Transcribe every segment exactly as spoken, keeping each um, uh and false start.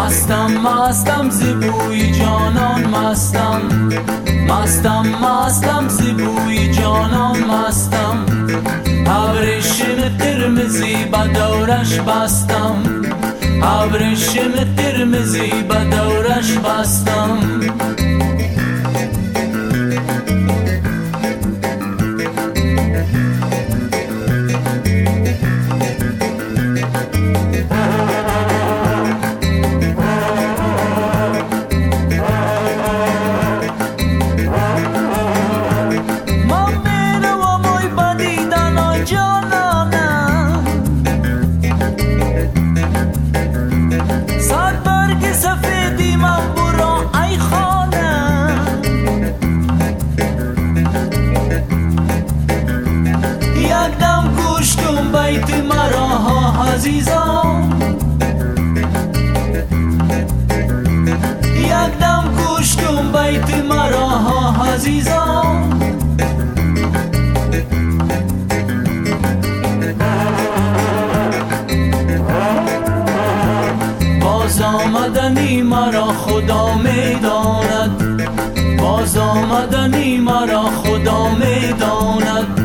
مستم مستم ز بوی جانان مستم، مستم مستم ز بوی جانان مستم. ابریشم قرمزی به دورش بستم، ابریشم قرمزی به دورش بستم. بیت مرا ها عزیزان، یک دم گوش کن بیت مرا ها عزیزان. باز آمدنی مرا خدا میداند، باز آمدنی مرا خدا میداند.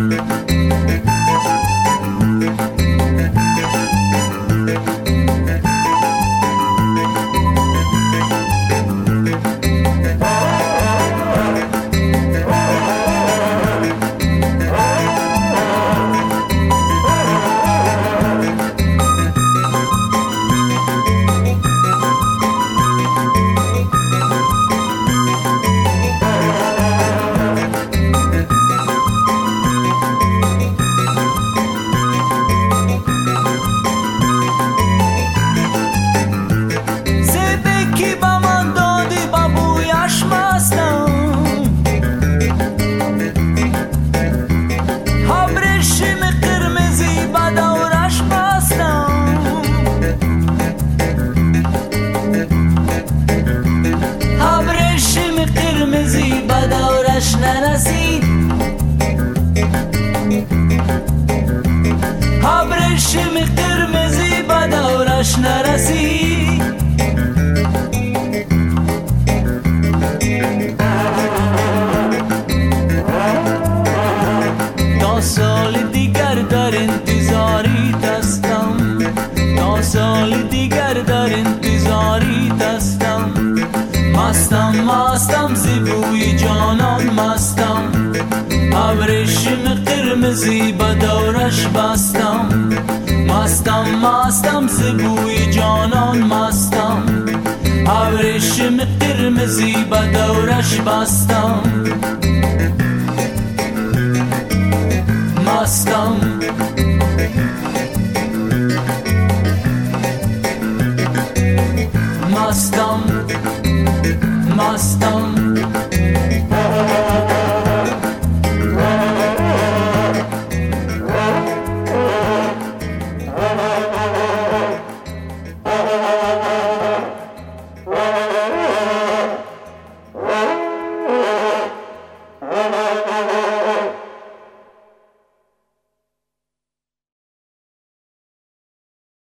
نرسید ابریشم قرمزی به دورش نرسید. تا سال دیگر در انتظاری هستم، تا سال دیگر در انتظاری هستم. مستم مستم ز بوی جانان مستم، ابریشم قرمزی به دورش بستم. مستم مستم ز بوی جانان مستم، ابریشم قرمزی به دورش بستم. مستم مستم مستم